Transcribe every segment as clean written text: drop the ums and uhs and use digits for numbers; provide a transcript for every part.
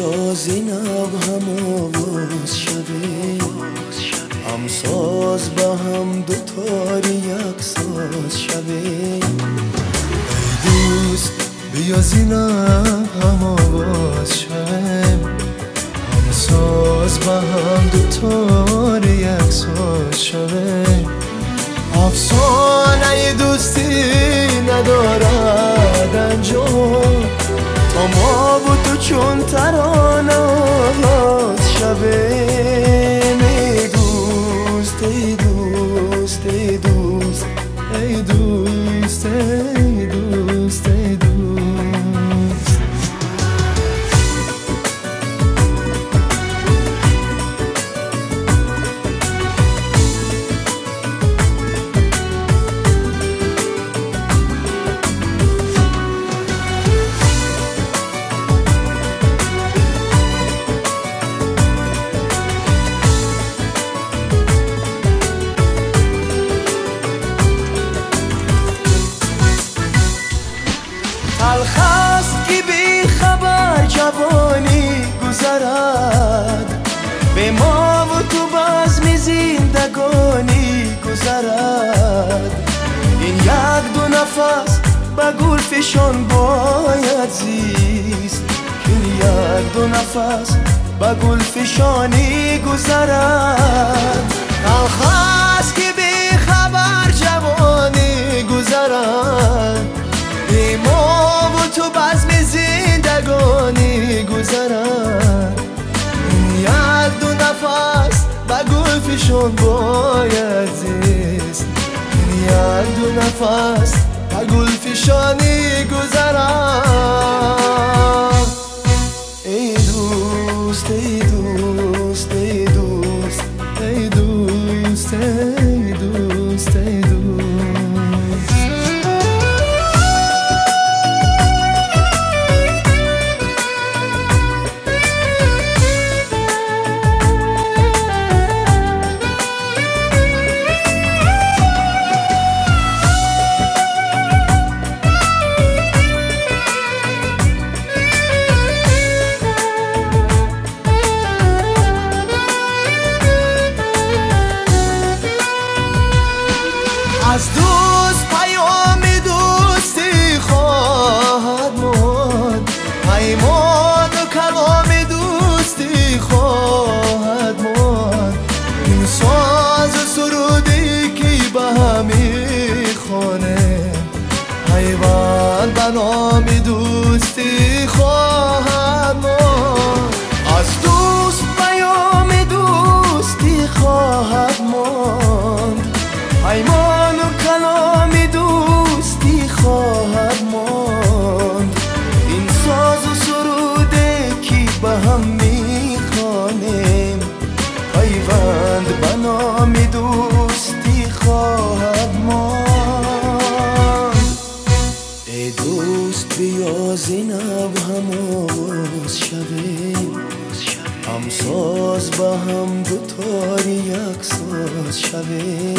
بیا زینب هم آواز شوه، هم ساز با هم دوتاری یک ساز شوه. ای دوست بیا زینب هم آواز شوه، هم ساز با هم دوتاری یک ساز شوه. افسانه دوستی ندارد انجام، تا ما و تو چون ترانه آغاز شوه. ای دوست ای دوست ای دوست ای دوست ای دوست ای دوست. تلخ است که بی خبر جوانی گذرد، به ما و تو بزم زندگانی گذرد. این یک دو نفس به گل فشان باید زیست، این یک دو نفس به گل فشانی گذرد. تلخ است که بی خبر جوانی گذرد، به ما و تو بزم زندگانی گذرد. یک دو نفس به گل فشان باید زیست، یک دو نفس به گل فشانی گذرد. ای دوست ای دوست ای دوست ای دوست ای دوست ای دوست. از دوست پیام دوستی خواهد ماند، پیمان و کلام دوستی خواهد ماند. این ساز و سرودی که به هم میخوانه، پیوند به نام دوستی خواهد ماند. از دوست پیام دوستی خواهد ماند، پیمان و کلام دوستی خواهد ماند. این ساز و سروده که به هم میخوانیم، پیوند به نام دوستی خواهد ماند. ای دوست بیا زینب هم آواز شوه، هم ساز با هم دوتاری یک ساز شوه.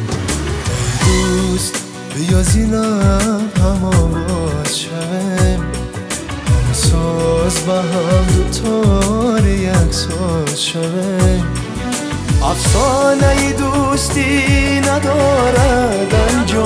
دوست بیا زینب هم آواز شوه، هم ساز با هم دوتاری یک ساز شوه. افسانه دوستی ندارد انجام،